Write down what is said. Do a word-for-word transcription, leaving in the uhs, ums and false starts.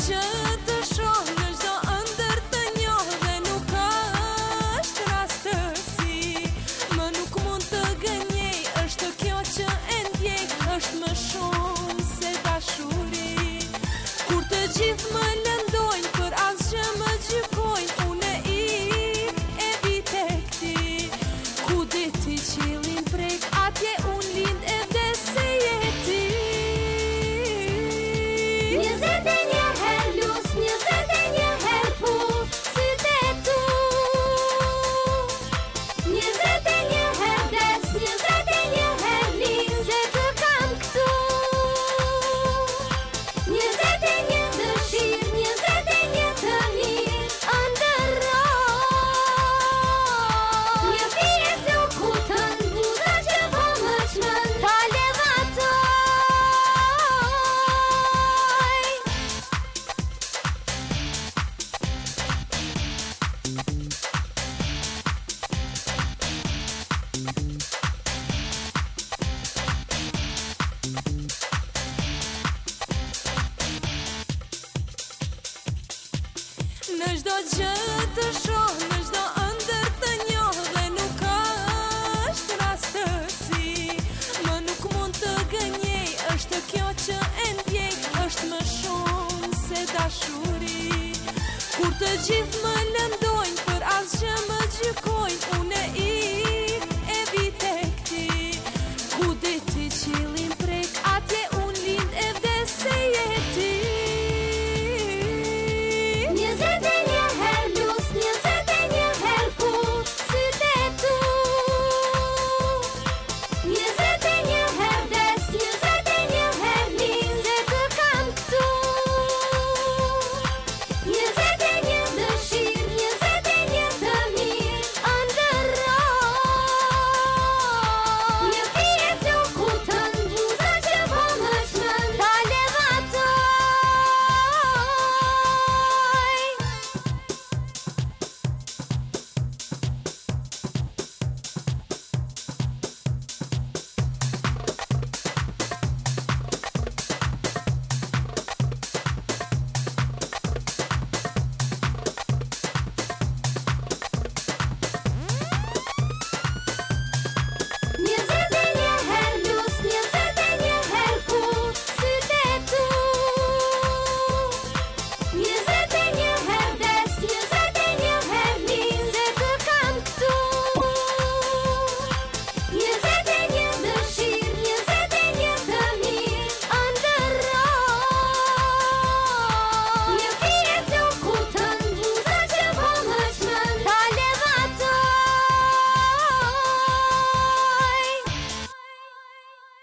gjë të shoh në çdo ëndër të njoh dhe nuk është rastësi. Më nuk mund të gënjej, është kjo që e ndjej, është më shumë se dashuri. Kur të gjithë më lëndojnë, për asgjë më gjykojnë, unë i e vi tek ti. Ku deti qiellin prek, atje unë lind e vdes se je ti. Njëzet e një her lus, njëzet e një her pu, sytë e tu. Njëzet e një her des, njëzet e një her lind, se të kam këtu. Njëzet e një dëshir, njëzet e një të mirë, ëndërroj. Një fije flokutën, buza që po më çmën, ta levatoj. Në çdo gjë të shoh, në çdo ëndër të njoh dhe nuk është rastësi. Më nuk mund të gënjej, është kjo që e ndjej, është më shumë se dashuri. Kur të gjithë më lëndojnë, për asgjë më gjykojnë, unë i